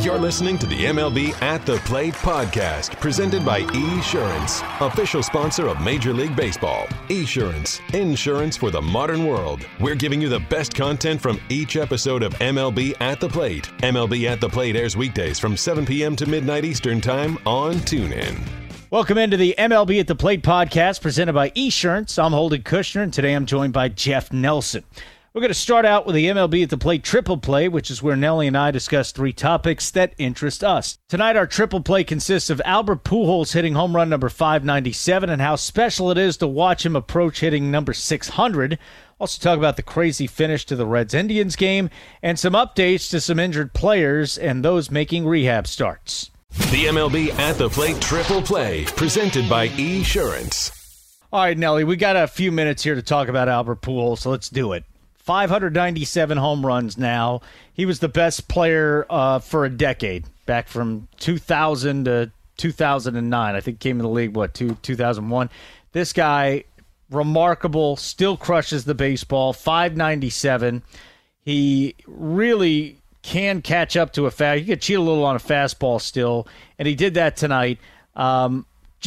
You're listening to the MLB At the Plate podcast, presented by Esurance, official sponsor of Major League Baseball. Esurance, insurance for the modern world. We're giving you the best content from each episode of MLB At the Plate. MLB At the Plate airs weekdays from 7 p.m. to midnight Eastern Time on TuneIn. Welcome into the MLB At the Plate podcast, presented by Esurance. I'm Holden Kushner, and today I'm joined by Jeff Nelson. We're going to start out with the MLB At the Plate Triple Play, which is where Nelly and I discuss three topics that interest us. Tonight, our Triple Play consists of Albert Pujols hitting home run number 597 and how special it is to watch him approach hitting number 600. Also talk about the crazy finish to the Reds-Indians game and some updates to some injured players and those making rehab starts. The MLB At the Plate Triple Play, presented by Esurance. All right, Nelly, we got a few minutes here to talk about Albert Pujols, so let's do it. 597 home runs now. He was the best player for a decade, back from 2000 to 2009. I think came in the league, 2001. This guy, remarkable, still crushes the baseball, 597. He really can catch up to he could cheat a little on a fastball still, and he did that tonight. I'm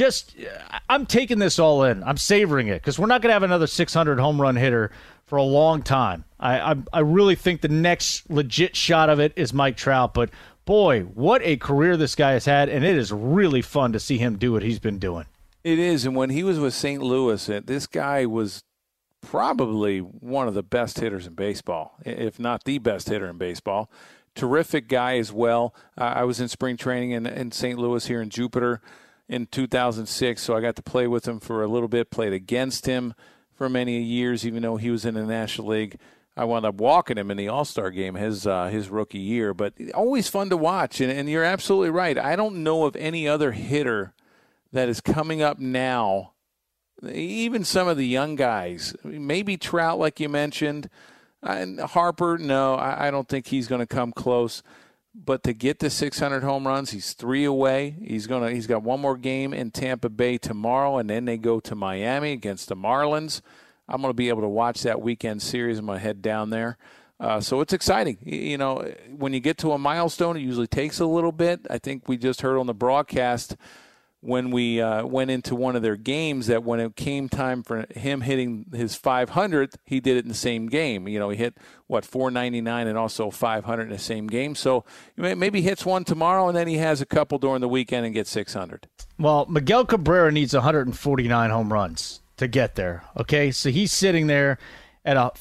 taking this all in. I'm savoring it because we're not going to have another 600 home run hitter for a long time. I really think the next legit shot of it is Mike Trout, but boy, what a career this guy has had, and it is really fun to see him do what he's been doing. It is, and when he was with St. Louis, this guy was probably one of the best hitters in baseball, if not the best hitter in baseball. Terrific guy as well. I was in spring training in St. Louis here in Jupiter in 2006, so I got to play with him for a little bit, played against him for many years, even though he was in the National League. I wound up walking him in the All-Star game his rookie year, but always fun to watch, and you're absolutely right. I don't know of any other hitter that is coming up now, even some of the young guys, maybe Trout like you mentioned, and Harper, no, I don't think he's going to come close. But to get to 600 home runs, he's 3 away. He's got one more game in Tampa Bay tomorrow, and then they go to Miami against the Marlins. I'm going to be able to watch that weekend series. I'm going to head down there. So it's exciting. You know, when you get to a milestone, it usually takes a little bit. I think we just heard on the broadcast when we went into one of their games that when it came time for him hitting his 500th, he did it in the same game. You know, he hit, 499 and also 500 in the same game. So maybe hits one tomorrow, and then he has a couple during the weekend and gets 600. Well, Miguel Cabrera needs 149 home runs to get there, okay? So he's sitting there at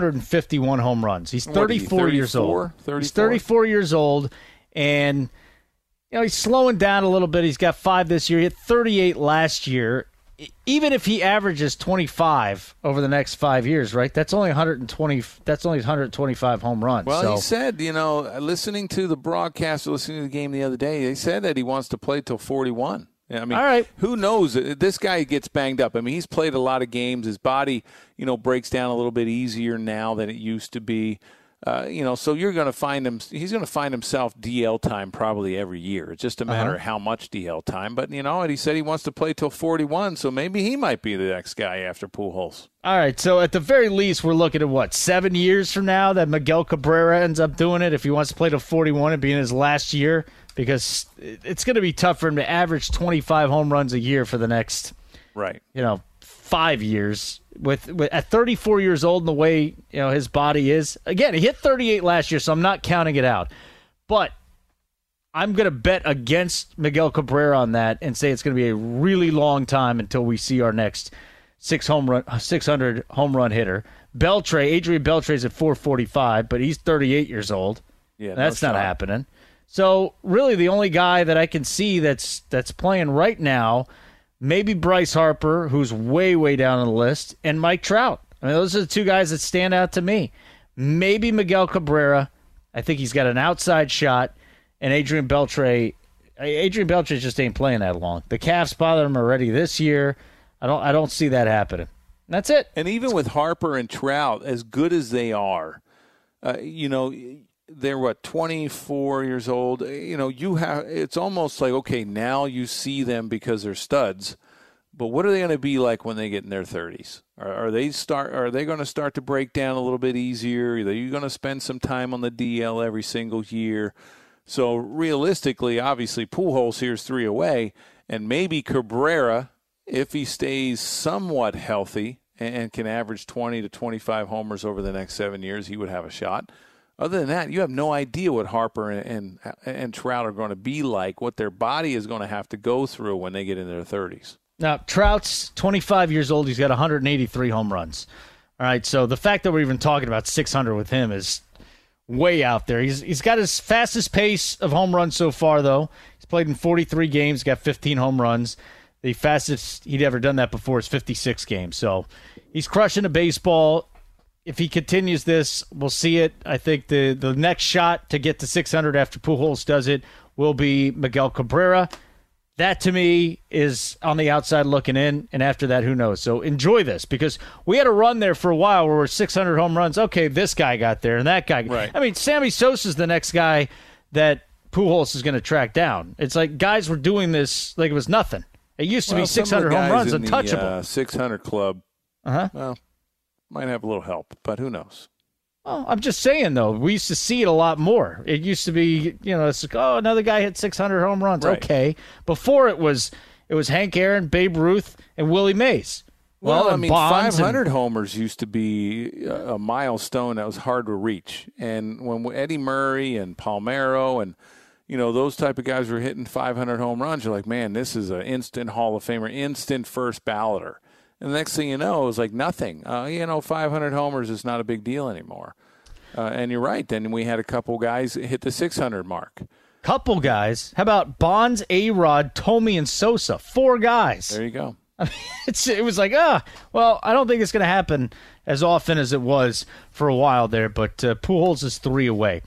451 home runs. He's 34 years old. 34? He's 34 years old, and he's slowing down a little bit. He's got 5 this year. He hit 38 last year. Even if he averages 25 over the next 5 years, right? That's only 120. That's only 125 home runs. Well, he said, listening to the broadcast, listening to the game the other day, they said that he wants to play till 41. I mean, all right. Who knows? This guy gets banged up. I mean, he's played a lot of games. His body, breaks down a little bit easier now than it used to be. So you're going to find him. He's going to find himself DL time probably every year. It's just a matter of how much DL time. But and he said he wants to play till 41, so maybe he might be the next guy after Pujols. All right. So at the very least, we're looking at 7 years from now that Miguel Cabrera ends up doing it if he wants to play till 41 and be in his last year, because it's going to be tough for him to average 25 home runs a year for the next 5 years. With at 34 years old and the way his body is, again, he hit 38 last year, so I'm not counting it out. But I'm going to bet against Miguel Cabrera on that and say it's going to be a really long time until we see our next 600 home run hitter. Adrian Beltre's at 445, but he's 38 years old. Yeah, that's not happening. So really, the only guy that I can see that's playing right now, maybe Bryce Harper, who's way, way down on the list, and Mike Trout. I mean, those are the two guys that stand out to me. Maybe Miguel Cabrera. I think he's got an outside shot. And Adrian Beltre just ain't playing that long. The calves bother him already this year. I don't see that happening. That's it. And even with Harper and Trout, as good as they are, they're 24 years old. It's almost like, okay, now you see them because they're studs, but what are they going to be like when they get in their 30s? Are they going to start to break down a little bit easier? Are you going to spend some time on the DL every single year? So realistically, obviously, Pujols here is 3 away, and maybe Cabrera, if he stays somewhat healthy and can average 20 to 25 homers over the next 7 years, he would have a shot. Other than that, you have no idea what Harper and Trout are going to be like, what their body is going to have to go through when they get in their 30s. Now, Trout's 25 years old. He's got 183 home runs. All right, so the fact that we're even talking about 600 with him is way out there. He's got his fastest pace of home runs so far, though. He's played in 43 games, got 15 home runs. The fastest he'd ever done that before is 56 games. So he's crushing the baseball. If he continues this, we'll see it. I think the next shot to get to 600 after Pujols does it will be Miguel Cabrera. That, to me, is on the outside looking in, and after that, who knows? So enjoy this, because we had a run there for a while where we're 600 home runs. Okay, this guy got there, and that guy. Right. I mean, Sammy Sosa's the next guy that Pujols is going to track down. It's like guys were doing this like it was nothing. It used to be 600 home runs untouchable. The 600 club, well, might have a little help, but who knows? Well, I'm just saying, though, we used to see it a lot more. It used to be, it's like, oh, another guy hit 600 home runs. Right. Okay. Before it was Hank Aaron, Babe Ruth, and Willie Mays. Well, I mean, Bonds 500 homers used to be a milestone that was hard to reach. And when Eddie Murray and Palmeiro and, those type of guys were hitting 500 home runs, you're like, man, this is an instant Hall of Famer, instant first balloter. And the next thing you know, it was like nothing. 500 homers is not a big deal anymore. And you're right. Then we had a couple guys hit the 600 mark. Couple guys? How about Bonds, A-Rod, Tomey, and Sosa? 4 guys. There you go. I mean, it was like, well, I don't think it's going to happen as often as it was for a while there, but Pujols is 3 away.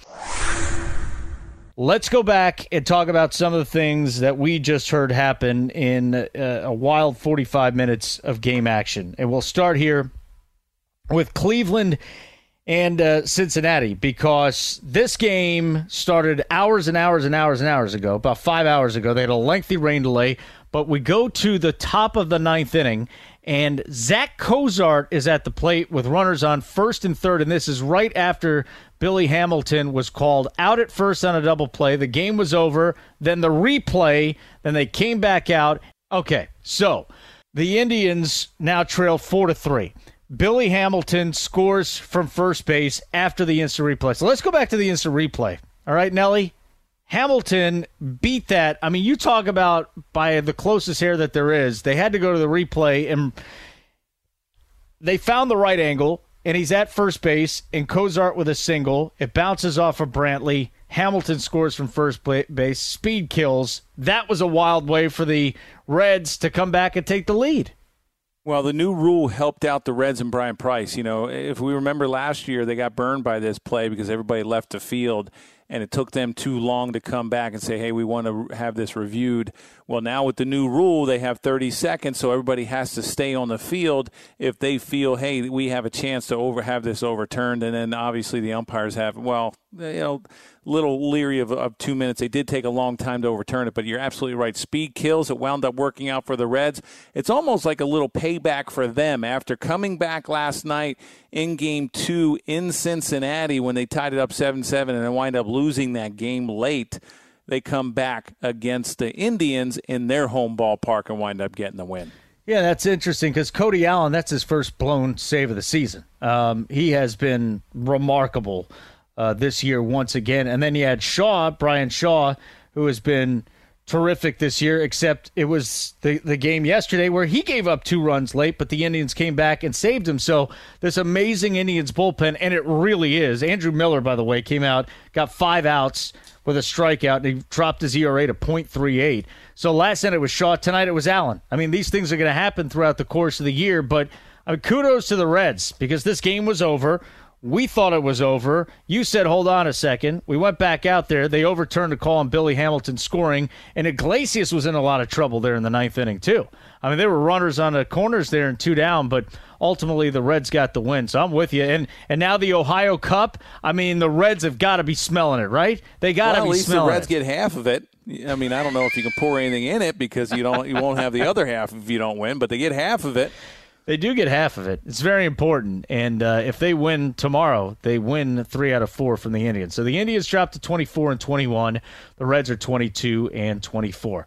Let's go back and talk about some of the things that we just heard happen in a wild 45 minutes of game action. And we'll start here with Cleveland and Cincinnati, because this game started hours and hours and hours and hours ago, about 5 hours ago. They had a lengthy rain delay, but we go to the top of the 9th inning, and Zach Cozart is at the plate with runners on first and third, and this is right after Billy Hamilton was called out at first on a double play. The game was over. Then the replay. Then they came back out. Okay, so the Indians now trail 4-3. Billy Hamilton scores from first base after the instant replay. So let's go back to the instant replay. All right, Nelly? Hamilton beat that. I mean, you talk about by the closest hair that there is. They had to go to the replay, and they found the right angle. And he's at first base, and Cozart with a single. It bounces off of Brantley. Hamilton scores from first base. Speed kills. That was a wild way for the Reds to come back and take the lead. Well, the new rule helped out the Reds and Brian Price. If we remember last year, they got burned by this play because everybody left the field, and it took them too long to come back and say, hey, we want to have this reviewed. Well, now with the new rule, they have 30 seconds, so everybody has to stay on the field if they feel, hey, we have a chance to have this overturned. And then obviously the umpires have, little leery of 2 minutes. They did take a long time to overturn it, but you're absolutely right. Speed kills. It wound up working out for the Reds. It's almost like a little payback for them after coming back last night in Game 2 in Cincinnati when they tied it up 7-7 and then wind up losing that game late. They come back against the Indians in their home ballpark and wind up getting the win. Yeah, that's interesting because Cody Allen, that's his first blown save of the season. He has been remarkable this year once again. And then you had Brian Shaw, who has been terrific this year, except it was the game yesterday where he gave up 2 runs late, but the Indians came back and saved him. So this amazing Indians bullpen, and it really is. Andrew Miller, by the way, came out, got 5 outs with a strikeout, and he dropped his ERA to .38. So last night it was Shaw. Tonight it was Allen. I mean, these things are going to happen throughout the course of the year, but kudos to the Reds because this game was over. We thought it was over. You said, hold on a second. We went back out there. They overturned a call on Billy Hamilton scoring, and Iglesias was in a lot of trouble there in the 9th inning, too. I mean, there were runners on the corners there and 2 down, but ultimately the Reds got the win. So I'm with you. And now the Ohio Cup, I mean, the Reds have got to be smelling it, right? They got to be smelling it. At least the Reds get half of it. I mean, I don't know if you can pour anything in it because you won't have the other half if you don't win, but they get half of it. They do get half of it. It's very important. And if they win tomorrow, they win 3 out of 4 from the Indians. So the Indians dropped to 24-21. The Reds are 22-24.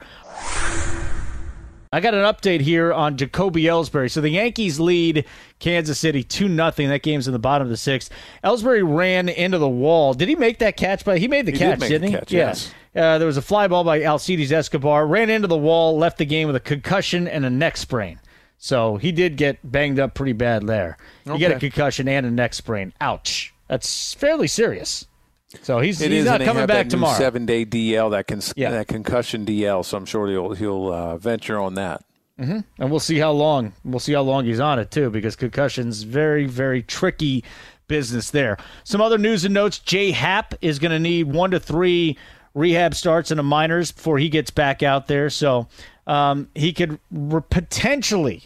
I got an update here on Jacoby Ellsbury. So the Yankees lead Kansas City 2-0. That game's in the bottom of the 6th. Ellsbury ran into the wall. Did he make that catch? He made the catch, didn't he? Catch, yes. There was a fly ball by Alcides Escobar. Ran into the wall, left the game with a concussion and a neck sprain. So he did get banged up pretty bad there. You get a concussion and a neck sprain. Ouch. That's fairly serious. So he's not coming back tomorrow. 7-day DL, that concussion DL. So I'm sure he'll venture on that. Mm-hmm. And we'll see how long he's on it too, because concussion's very, very tricky business there. Some other news and notes: Jay Happ is going to need 1 to 3 rehab starts in the minors before he gets back out there. So he could potentially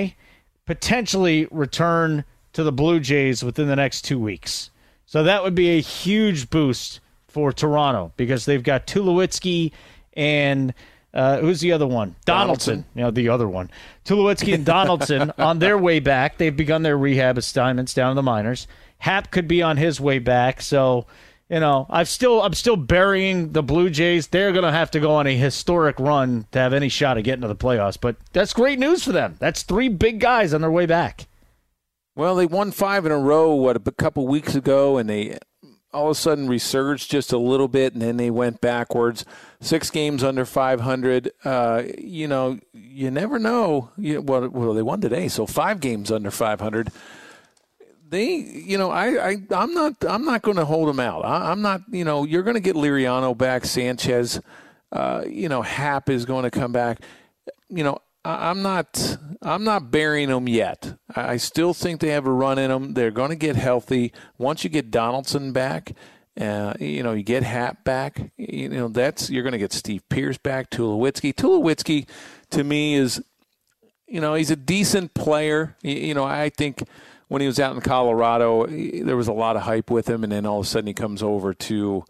return to the Blue Jays within the next 2 weeks. So that would be a huge boost for Toronto, because they've got Tulowitzki and who's the other one? Donaldson. The other one. Tulowitzki and Donaldson on their way back. They've begun their rehab assignments down in the minors. Happ could be on his way back. So, I'm still burying the Blue Jays. They're going to have to go on a historic run to have any shot at getting to the playoffs. But that's great news for them. That's 3 big guys on their way back. Well, they won 5 in a row, a couple weeks ago, and they all of a sudden resurged just a little bit, and then they went backwards. 6 games under 500. You never know. Well, they won today, so 5 games under 500. I'm not going to hold them out. I'm not. You're going to get Liriano back, Sanchez. Happ is going to come back. I'm not burying them yet. I still think they have a run in them. They're going to get healthy. Once you get Donaldson back, you get Happ back, you're going to get Steve Pearce back, Tulowitzki. Tulowitzki, to me, is, he's a decent player. I think when he was out in Colorado, there was a lot of hype with him, and then all of a sudden he comes over to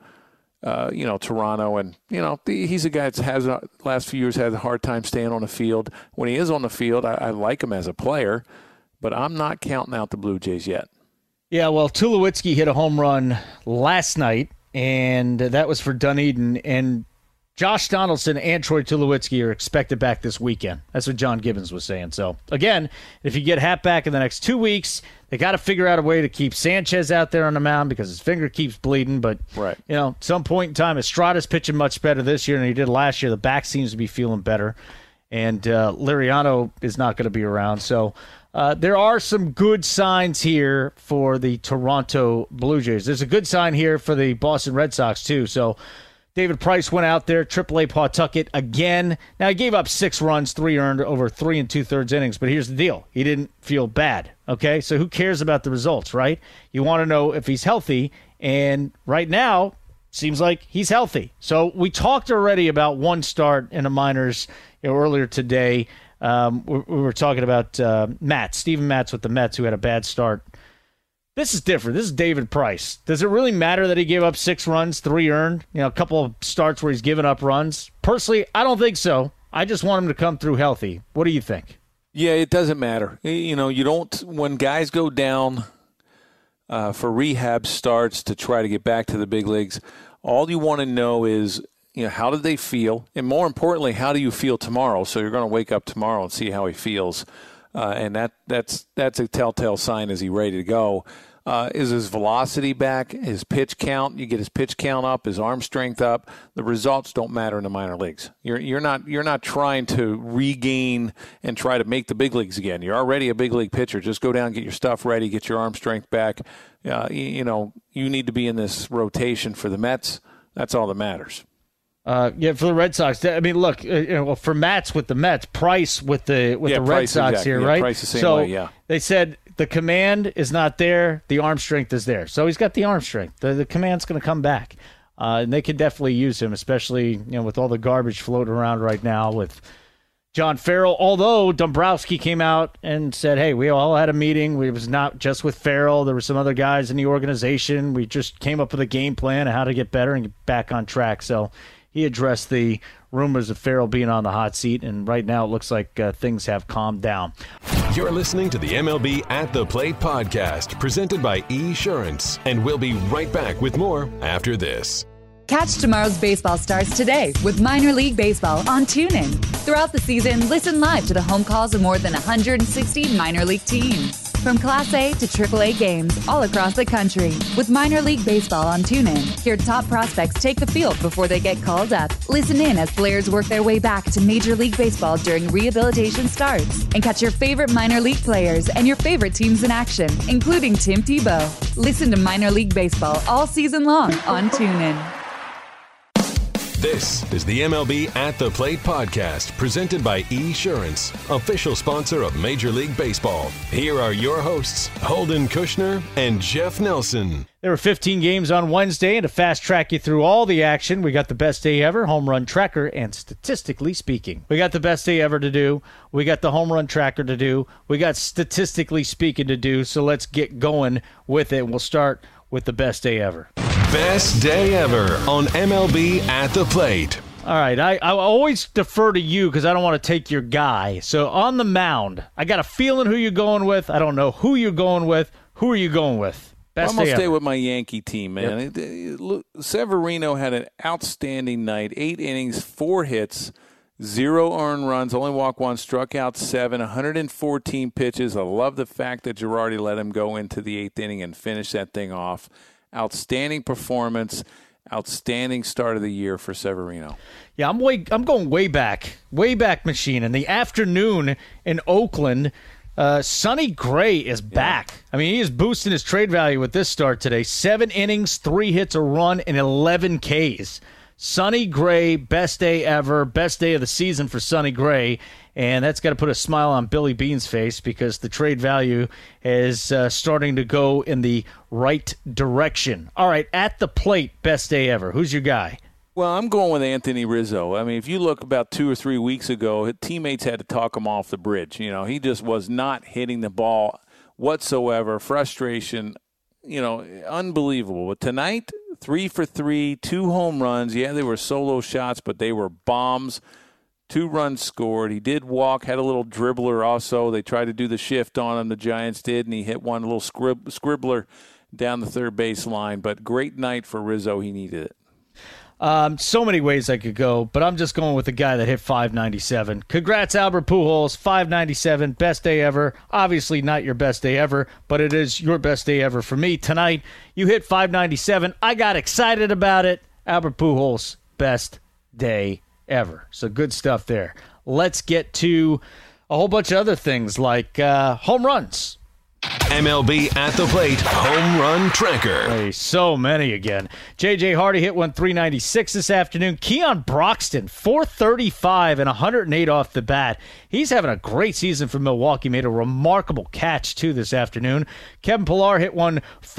Toronto, and, he's a guy that has last few years had a hard time staying on the field. When he is on the field, I like him as a player, but I'm not counting out the Blue Jays yet. Yeah, well, Tulowitzki hit a home run last night, and that was for Dunedin, and Josh Donaldson and Troy Tulowitzki are expected back this weekend. That's what John Gibbons was saying. So, again, if you get Happ back in the next 2 weeks, they got to figure out a way to keep Sanchez out there on the mound because his finger keeps bleeding. But, right. At some point in time, Estrada's pitching much better this year than he did last year. The back seems to be feeling better. And Liriano is not going to be around. So, there are some good signs here for the Toronto Blue Jays. There's a good sign here for the Boston Red Sox, too. So, David Price went out there, AAA Pawtucket again. Now, he gave up 6 runs, 3 earned over 3 2/3 innings, but here's the deal. He didn't feel bad, okay? So who cares about the results, right? You want to know if he's healthy, and right now, seems like he's healthy. So we talked already about one start in the minors earlier today. We were talking about Steven Matz with the Mets, who had a bad start. This is different. This is David Price. Does it really matter that he gave up 6 runs, 3 earned? A couple of starts where he's given up runs? Personally, I don't think so. I just want him to come through healthy. What do you think? Yeah, it doesn't matter. You don't, when guys go down for rehab starts to try to get back to the big leagues, all you want to know is, how did they feel? And more importantly, how do you feel tomorrow? So you're going to wake up tomorrow and see how he feels. And that's a telltale sign. Is he ready to go? Is his velocity back? His pitch count? You get his pitch count up, his arm strength up. The results don't matter in the minor leagues. You're not trying to regain and try to make the big leagues again. You're already a big league pitcher. Just go down, get your stuff ready, get your arm strength back. You need to be in this rotation for the Mets. That's all that matters. For the Red Sox. I mean, look, for Matz with the Mets, Price with the Red Sox exactly. Here, right? Price the same way, yeah. They said the command is not there, the arm strength is there. So he's got the arm strength. The command's going to come back. And they could definitely use him, especially with all the garbage floating around right now with John Farrell. Although Dombrowski came out and said, hey, we all had a meeting. It was not just with Farrell. There were some other guys in the organization. We just came up with a game plan of how to get better and get back on track. So he addressed the rumors of Farrell being on the hot seat, and right now it looks like things have calmed down. You're listening to the MLB At the Plate podcast, presented by Esurance, and we'll be right back with more after this. Catch tomorrow's baseball starts today with Minor League Baseball on TuneIn. Throughout the season, listen live to the home calls of more than 160 minor league teams. From Class A to AAA games all across the country. With Minor League Baseball on TuneIn, hear top prospects take the field before they get called up. Listen in as players work their way back to Major League Baseball during rehabilitation starts. And catch your favorite minor league players and your favorite teams in action, including Tim Tebow. Listen to Minor League Baseball all season long on TuneIn. This is the MLB At the Plate podcast, presented by Esurance, official sponsor of Major League Baseball. Here are your hosts, Holden Kushner and Jeff Nelson. There were 15 games on Wednesday, and to fast track you through all the action, we got the best day ever, home run tracker, and statistically speaking. We got the best day ever to do. We got the home run tracker to do. We got statistically speaking to do, so let's get going with it. We'll start with the best day ever. Best day ever on MLB At the Plate. All right, I always defer to you because I don't want to take your guy. So on the mound, I got a feeling who you're going with. I don't know who you're going with. Who are you going with? I'm going to stay with my Yankee team, man. Yep. Severino had an outstanding night. 8 innings, 4 hits, 0 earned runs, only walked 1, struck out 7, 114 pitches. I love the fact that Girardi let him go into the 8th inning and finish that thing off. Outstanding performance, outstanding start of the year for Severino. Yeah, I'm going way back machine. In the afternoon in Oakland, Sonny Gray is back. I mean, he is boosting his trade value with this start today. 7 innings, 3 hits, a run, and 11 Ks. Sonny Gray, best day ever, best day of the season for Sonny Gray. And that's got to put a smile on Billy Bean's face because the trade value is starting to go in the right direction. All right, at the plate, best day ever. Who's your guy? Well, I'm going with Anthony Rizzo. I mean, if you look about 2 or 3 weeks ago, his teammates had to talk him off the bridge. You know, he just was not hitting the ball whatsoever. Frustration, unbelievable. But tonight, 3 for 3, 2 home runs. Yeah, they were solo shots, but they were bombs. 2 runs scored. He did walk, had a little dribbler also. They tried to do the shift on him, the Giants did, and he hit one little scribbler down the third base line. But great night for Rizzo. He needed it. So many ways I could go, but I'm just going with the guy that hit 597. Congrats, Albert Pujols, 597, best day ever. Obviously not your best day ever, but it is your best day ever for me. Tonight, you hit 597. I got excited about it. Albert Pujols, best day ever. So good stuff there. Let's get to a whole bunch of other things like home runs. MLB At the Plate home run tracker. Hey, so many again. J.J. Hardy hit one 396 this afternoon. Keon Broxton, 435 and 108 off the bat. He's having a great season for Milwaukee. Made a remarkable catch, too, this afternoon. Kevin Pillar hit one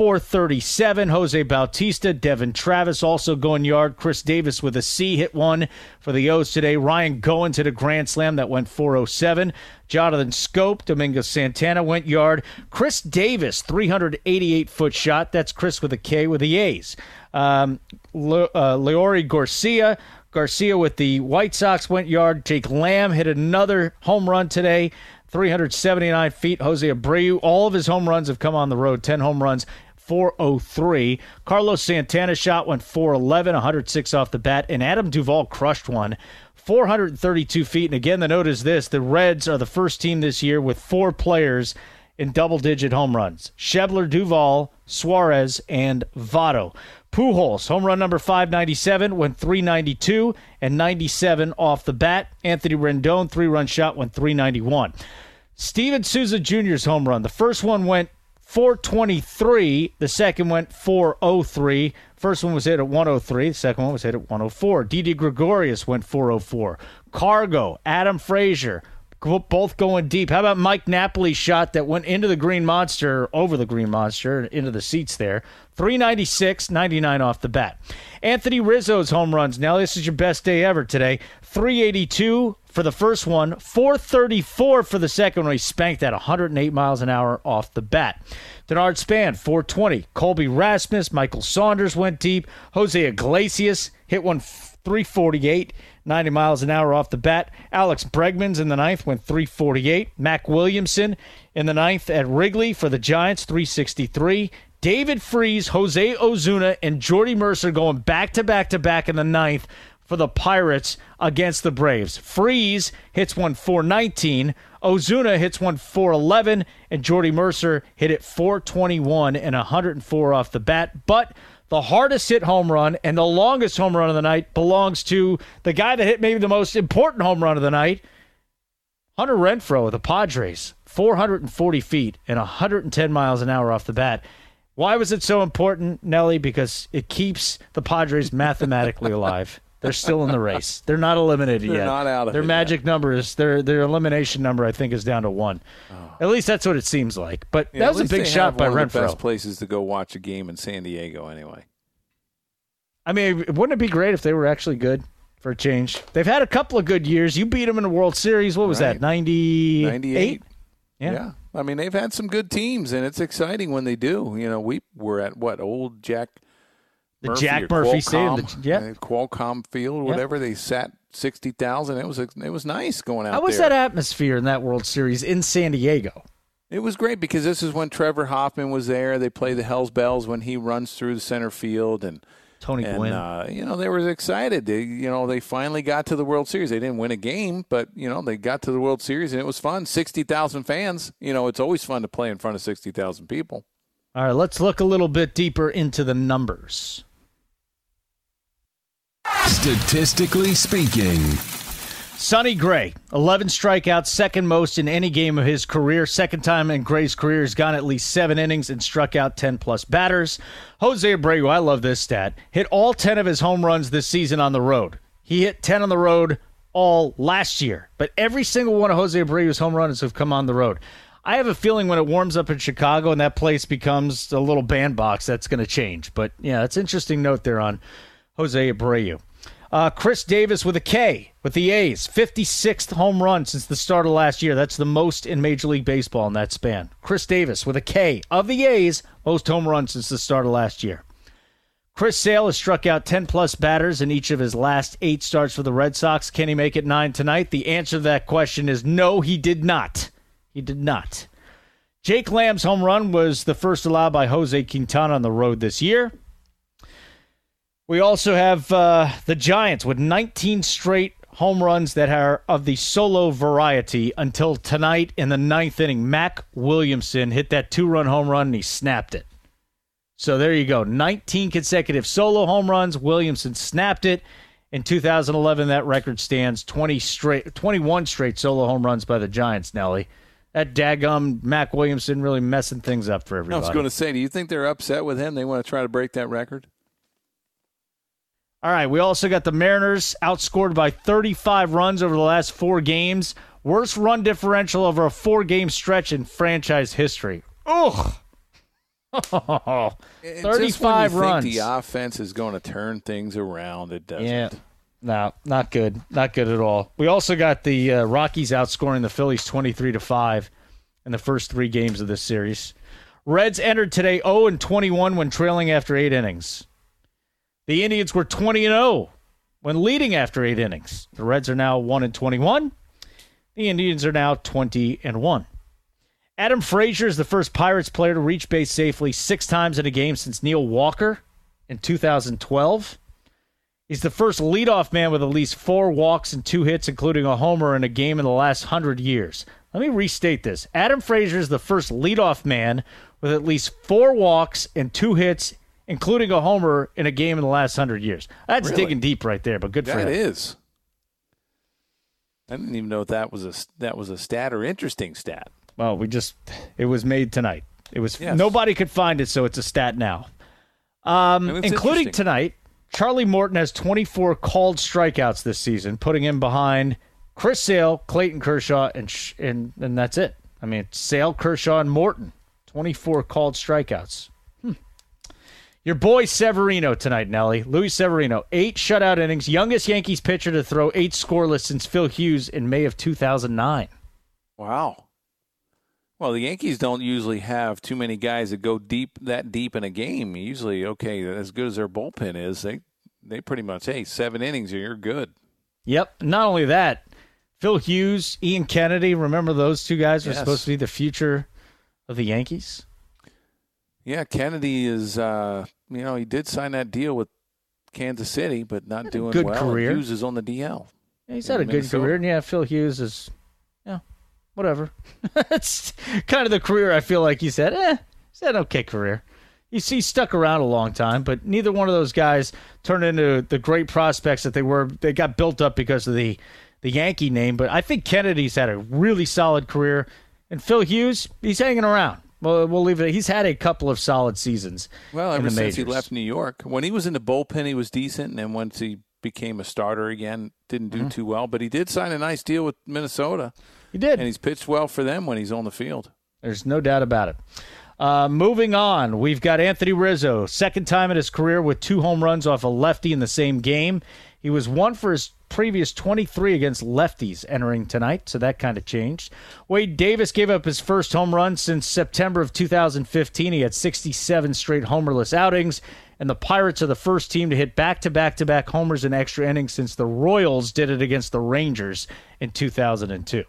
437. Jose Bautista, Devin Travis also going yard. Chris Davis with a C hit one for the O's today. Ryan Goins hit a grand slam that went 407. Jonathan Scope, Domingo Santana went yard. Chris Davis, 388-foot shot. That's Chris with a K with the A's. Leori Garcia with the White Sox went yard. Jake Lamb hit another home run today, 379 feet. Jose Abreu, all of his home runs have come on the road, 10 home runs, 403. Carlos Santana shot went 411, 106 off the bat. And Adam Duvall crushed one, 432 feet. And again, the note is this: the Reds are the first team this year with 4 players in double-digit home runs. Schebler, Duvall, Suarez, and Votto. Pujols, home run number 597, went 392 and 97 off the bat. Anthony Rendon, 3-run shot, went 391. Steven Souza Jr.'s home run. The first one went 423. The second went 403. First one was hit at 103. The second one was hit at 104. Didi Gregorius went 404. Cargo, Adam Frazier, both going deep. How about Mike Napoli's shot that went into the Green Monster, over the Green Monster, into the seats there? 396, 99 off the bat. Anthony Rizzo's home runs. Now this is your best day ever today. 382 for the first one, 434 for the second one. He spanked that 108 miles an hour off the bat. Denard Span, 420. Colby Rasmus, Michael Saunders went deep. Jose Iglesias hit one 348, 90 miles an hour off the bat. Alex Bregman's in the ninth went 348. Mac Williamson in the ninth at Wrigley for the Giants, 363. David Freese, Jose Ozuna, and Jordy Mercer going back-to-back-to-back in the ninth for the Pirates against the Braves. Freese hits one 419, Ozuna hits one 411, and Jordy Mercer hit it 421 and 104 off the bat. But the hardest hit home run and the longest home run of the night belongs to the guy that hit maybe the most important home run of the night, Hunter Renfroe of the Padres, 440 feet and 110 miles an hour off the bat. Why was it so important, Nelly? Because it keeps the Padres mathematically alive. They're still in the race. They're not eliminated yet. They're not out of their it magic yet. number is their elimination number, I think, is down to 1. Oh. At least that's what it seems like. But that was a big shot by Renfroe. One of the best places to go watch a game in San Diego, anyway. I mean, wouldn't it be great if they were actually good for a change? They've had a couple of good years. You beat them in the World Series. What was that? 98? Yeah. I mean, they've had some good teams, and it's exciting when they do. You know, we were at old Jack Murphy, Jack Murphy Stadium, Qualcomm Field, whatever. They sat 60,000. It was nice going out there. How was that atmosphere in that World Series in San Diego? It was great because this is when Trevor Hoffman was there. They play the Hells Bells when he runs through the center field, and Tony Gwynn. They were excited. They finally got to the World Series. They didn't win a game, but they got to the World Series and it was fun. 60,000 fans. It's always fun to play in front of 60,000 people. All right, let's look a little bit deeper into the numbers. Statistically speaking, Sonny Gray, 11 strikeouts, second most in any game of his career. Second time in Gray's career, has gone at least 7 innings and struck out 10-plus batters. Jose Abreu, I love this stat, hit all 10 of his home runs this season on the road. He hit 10 on the road all last year, but every single one of Jose Abreu's home runs have come on the road. I have a feeling when it warms up in Chicago and that place becomes a little bandbox, that's going to change. But, yeah, that's an interesting note there on Jose Abreu. Chris Davis with a K with the A's, 56th home run since the start of last year. That's the most in Major League Baseball in that span. Chris Davis with a K of the A's, most home runs since the start of last year. Chris Sale has struck out 10-plus batters in each of his last 8 starts for the Red Sox. Can he make it 9 tonight? The answer to that question is no, he did not. He did not. Jake Lamb's home run was the first allowed by Jose Quintana on the road this year. We also have the Giants with 19 straight home runs that are of the solo variety until tonight in the 9th inning. Mac Williamson hit that 2-run home run and he snapped it. So there you go. 19 consecutive solo home runs. Williamson snapped it. In 2011, that record stands 21 straight solo home runs by the Giants, Nelly. That daggum Mac Williamson really messing things up for everybody. I was going to say, do you think they're upset with him? They want to try to break that record? All right, we also got the Mariners outscored by 35 runs over the last 4 games. Worst run differential over a 4-game stretch in franchise history. Ugh. 35 runs. Think the offense is going to turn things around. It doesn't. Yeah. No, not good. Not good at all. We also got the Rockies outscoring the Phillies 23-5 in the first 3 games of this series. Reds entered today 0-21 when trailing after 8 innings. The Indians were 20-0 when leading after 8 innings. The Reds are now 1-21. The Indians are now 20-1. Adam Frazier is the first Pirates player to reach base safely 6 times in a game since Neil Walker in 2012. He's the first leadoff man with at least 4 walks and 2 hits, including a homer in a game in the last 100 years. Let me restate this. Adam Frazier is the first leadoff man with at least 4 walks and 2 hits, including a homer in a game in the last 100 years. That's really digging deep right there, but good for him. That is. I didn't even know if that was a stat or interesting stat. Well, it was made tonight. It was yes. Nobody could find it, so it's a stat now. Including tonight, Charlie Morton has 24 called strikeouts this season, putting him behind Chris Sale, Clayton Kershaw, and that's it. I mean, Sale, Kershaw, and Morton, 24 called strikeouts. Your boy Severino tonight, Nelly. Luis Severino, 8 shutout innings, youngest Yankees pitcher to throw 8 scoreless since Phil Hughes in May of 2009. Wow. Well, the Yankees don't usually have too many guys that go that deep in a game. Usually, okay, as good as their bullpen is, they pretty much, hey, 7 innings, you're good. Yep. Not only that, Phil Hughes, Ian Kennedy, remember those two guys were Yes. supposed to be the future of the Yankees? Yeah, Kennedy is, he did sign that deal with Kansas City, but not doing good well. career. And Hughes is on the DL. Yeah, he's had a good career, and yeah, Phil Hughes is, whatever. It's kind of the career I feel like he's had. He's had an okay career. He stuck around a long time, but neither one of those guys turned into the great prospects that they were. They got built up because of the Yankee name, but I think Kennedy's had a really solid career, and Phil Hughes, he's hanging around. Well, we'll leave it. He's had a couple of solid seasons. Well, ever in the since he majors. left New York. When he was in the bullpen, he was decent, and then once he became a starter again, didn't do too well. But he did sign a nice deal with Minnesota. He did. And he's pitched well for them when he's on the field. There's no doubt about it. Moving on, we've got Anthony Rizzo, second time in his career with 2 home runs off a lefty in the same game. He was 1 for his previous 23 against lefties entering tonight, so that kind of changed. Wade Davis gave up his first home run since September of 2015. He had 67 straight homerless outings, and the Pirates are the first team to hit back-to-back-to-back homers in extra innings since the Royals did it against the Rangers in 2002.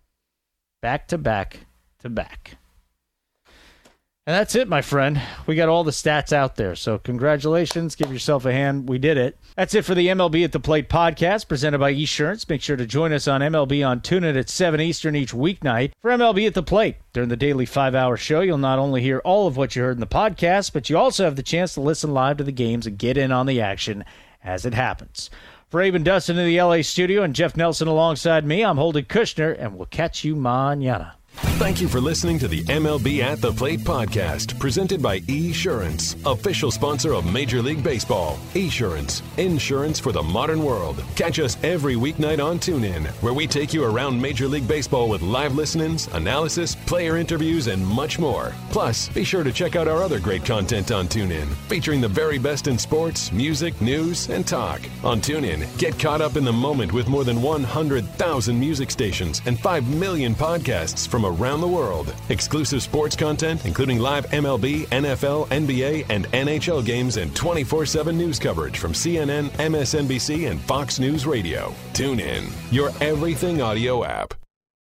Back-to-back-to-back. And that's it, my friend. We got all the stats out there. So congratulations. Give yourself a hand. We did it. That's it for the MLB at the Plate podcast presented by Esurance. Make sure to join us on MLB on TuneIn at 7 Eastern each weeknight for MLB at the Plate. During the daily 5-hour show, you'll not only hear all of what you heard in the podcast, but you also have the chance to listen live to the games and get in on the action as it happens. For Abe and Dustin in the LA studio and Jeff Nelson alongside me, I'm Holden Kushner, and we'll catch you mañana. Thank you for listening to the MLB at the Plate podcast, presented by Esurance, official sponsor of Major League Baseball. Esurance, insurance for the modern world. Catch us every weeknight on TuneIn, where we take you around Major League Baseball with live listenings, analysis, player interviews, and much more. Plus, be sure to check out our other great content on TuneIn, featuring the very best in sports, music, news, and talk. On TuneIn, get caught up in the moment with more than 100,000 music stations and 5 million podcasts from around the world. Exclusive sports content, including live MLB, NFL, NBA, and NHL games and 24/7 news coverage from CNN, MSNBC, and Fox News Radio. Tune in, your everything audio app.